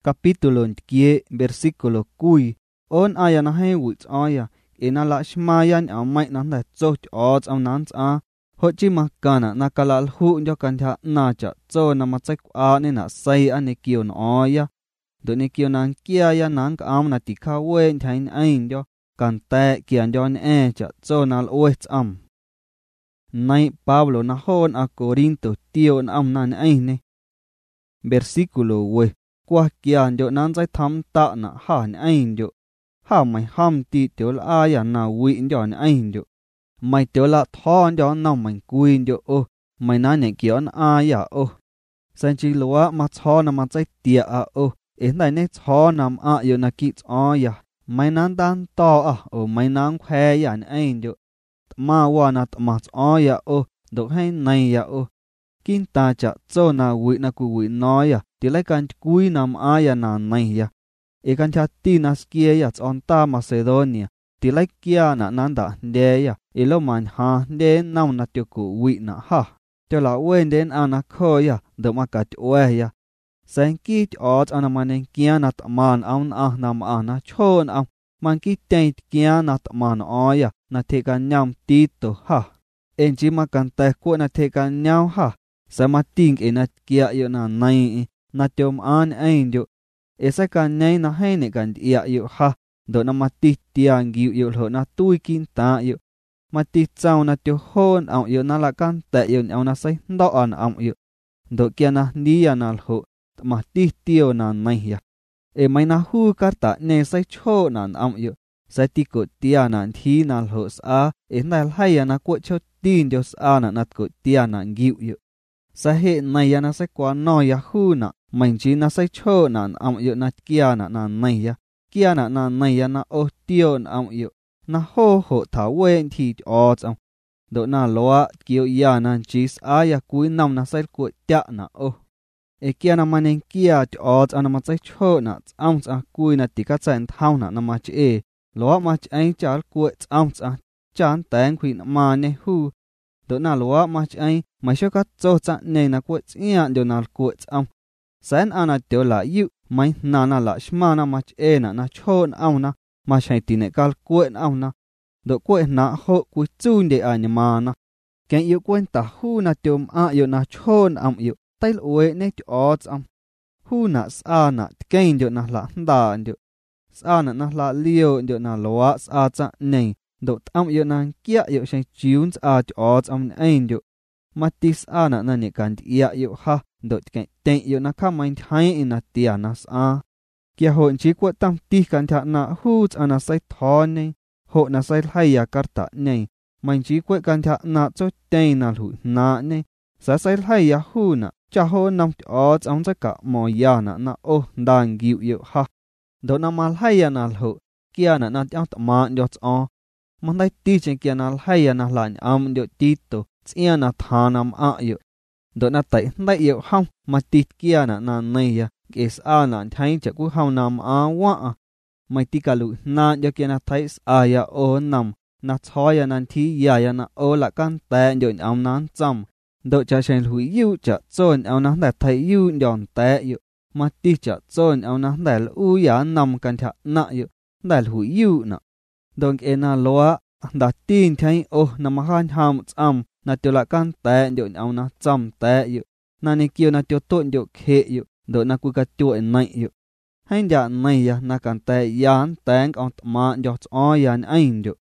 capítulo 10 versículo 9 on aya na hay wits aya ina la shmaya nya mai nan da cho odds am nan a ho chi makana na kalal hu nyo kan tha na cha cho na ma chai a ne na sai ane kio na aya do ne kio nan kia ya nan ka am na ti kha wen thain ain yo kan te kian yo ne cha cho na wits am nay Pablo na hon a Corinto tio na am nan ain ne versículo we qua kian yo nan chai tham ta na ha ne ain yo ha mai ham ti tiểu la ya na wi ndio ne ain yo mai tiểu la thon yo na mai kuin yo o mai na ne kion a ya o san chi lo ma tho na ma chai tia a o en dai ne tho nam a yo na ki o ya mai nan dan to a o mai nan khwe ya ne ain yo ma wa na ma o ya o do hai nai ya o kin ta cha cho na wi na ku wi no ya ti lai kan kui nam a ya na nai ya e kan cha ti na skie ya on ta Macedonia ti lai kia na nan da de ya e lo man ha de nam na tu ku wi na ha cho la wen den ana kho ya do ma ka we ya san ki ot ana man kia na ta man an a nam ana chon am man ki ten kia na ta man o ya na te kan nyam ti to ha en chi ma kan ta ko na te kan nyao ha sa ma ting e na kia yo na nai na tom an ein yo esa kan nei na hai ne kan ia yo ha do na ma ti tiang gi yo lo na tui kin ta yo ma ti chau na tyo hon au yo na la kan ta yo au na sai ndo an am yo do kia na ni ya na ho ma ti tio na nai ya e mai na hu ka ta ne sai cho na am yo sai ti ko tia na thi na ho sa e na hai ya na ko cho tin yo sa na ko tia na gi yo sa he nai ya na sai kwa no ya hu na mình chỉ na sai cho na am yo na kia na nai ya kia na nai ya na o tio na am yo na ho ho tha wen thi o chang do na loa kio ya na chis a ya kui nam na sai ko tia na o e kia na manen kia o chang na ma sai cho na am cha kui na ti ka chen thau na ma chi e loa ma chi chal ko am cha chan tang khui na ma ne hu do na loa ma chi mai sho ka cho cha ne na ko chia do na ko am san ana tiểu la yu mai na la shma na mach e na chon au na ma shai ti ne kal kuen au na do kuen na ho ku chun de a ma na ken yu kuen ta hu na tum a yu na chon am yu tai we ne o am hu na sa na ken yo na la da yo sa na la lio yo na lo sa cha nei do am yu na kia yu shai chun a o am ein yo matis ana na ne kan ia yu ha do cái tên yêu na kham main thai in na tia na sa kia hon chi ko tam ti kan tha na hu ana sai thon nei ho na sai hai ya karta nei main chi ko kan tha na cho tên na lu na nei sa sai hai ya hu na cha ho nam o chang cha ka mo ya na o dan giu yu ha do na mal hai ya na lu kia na ta ma yo o man dai ti chen kia na hai ya na la am yo ti to chia na tha nam a yu do na tai dai yo hong ma tit kia na nei ya es a na thai cha ku hong nam a wa mai ti ka lu na ya kia na thai a ya o nam na cho ya nan thi ya na o la kan ta yo am nan cham do cha chen hu yu cha chon au na da thai yu yon ta yo ma ti cha chon au na da u ya nam kan tha na yo da hu yu na dong e na lo da tin thai o na ma han ham cham na tiêu la kan ta yo au na cham ta yo na ni kio na tiêu ton yo khe yo do na ku ka tu nai yo hain ja nai ya na kan ta yan tang on ma yo o yan ain yo